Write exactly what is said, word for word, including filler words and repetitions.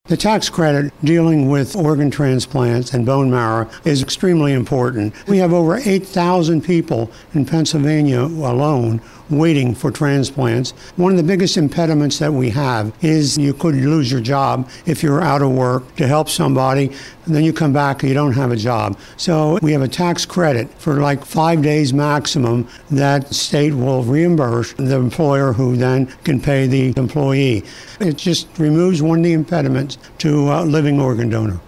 The tax credit dealing with organ transplants and bone marrow is extremely important. We have over eight thousand people in Pennsylvania alone waiting for transplants. One of the biggest impediments that we have is you could lose your job if you're out of work to help somebody, and then you come back and you don't have a job. So we have a tax credit for like five days maximum that state will reimburse the employer, who then can pay the employee. It just removes one of the impediments to a living organ donor.